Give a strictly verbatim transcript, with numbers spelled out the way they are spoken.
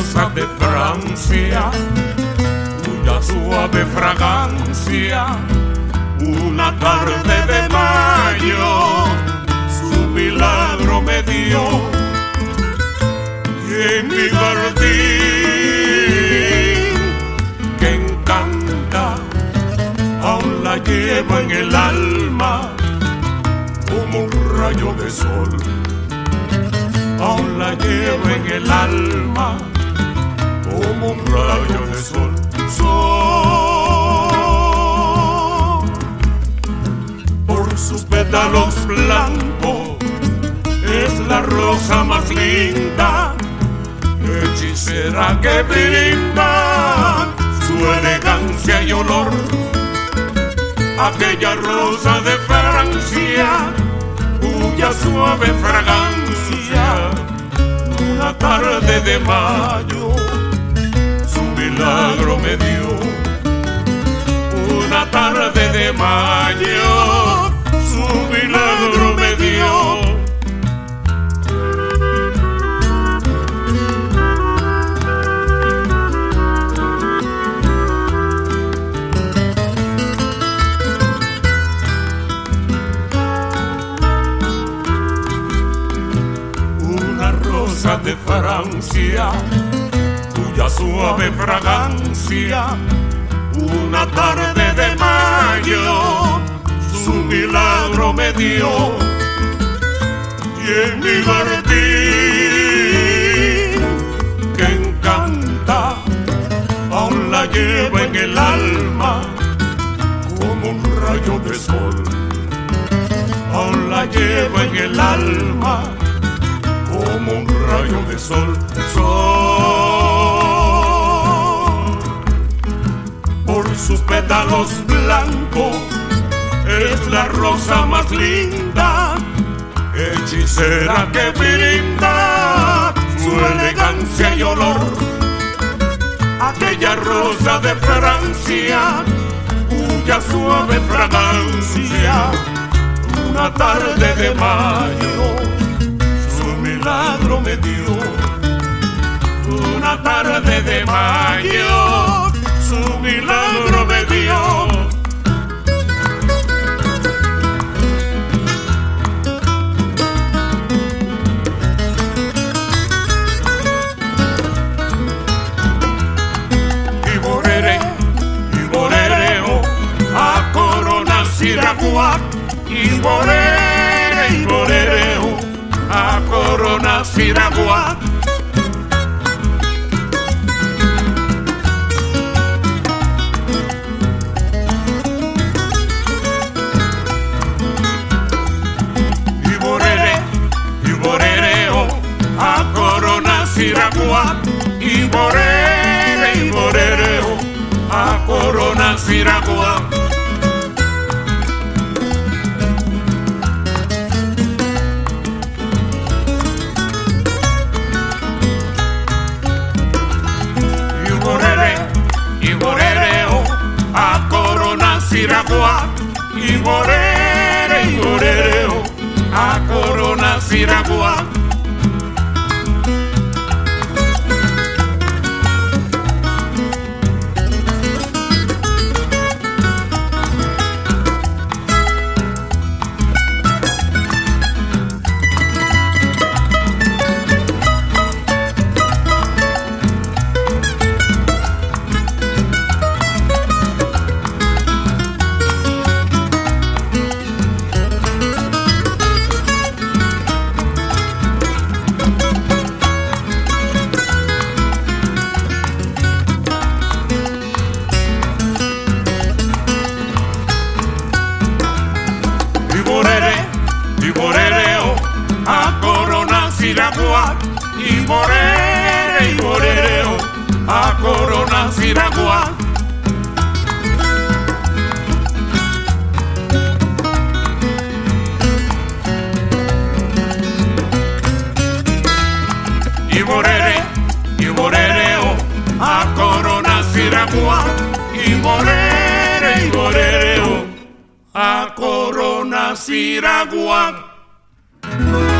rosa de Francia, cuya suave fragancia una tarde de mayo su milagro me dio. Y en mi jardín que encanta aún la llevo en el alma como un rayo de sol. Aún la llevo en el alma como un rayo de sol. Sol, por sus pétalos blancos es la rosa más linda, hechicera que brinda su elegancia y olor. Aquella rosa de Francia, cuya suave fragancia una tarde de mayo su milagro me dio. Una tarde de mayo su milagro me dio. De Francia, cuya suave fragancia una tarde de mayo su milagro me dio. Y en mi jardín que encanta aún la llevo en el alma como un rayo de sol. Aún la llevo en el alma como un rayo de sol. Sol, por sus pétalos blancos es la rosa más linda, hechicera que brinda su elegancia y olor. Aquella rosa de Francia, cuya suave fragancia una tarde de mayo milagro me dio. Una tarde de mayo su milagro me dio. Y borreré, y borrereo a Corona Siraguac. Y borreré, y borrereo a Corona Siraguac. Y borreré, y borrereo a Corona Siraguac. Y borreré, y borrereo a Corona Siraguac. Siraguac. Y borrere, y borrereo a Corona Siraguac. Y borrere, y borrereo a Corona Siraguac. Y borrere, y borrereo a Corona Siraguac. Y borrere, y borrereo a Corona Siraguac.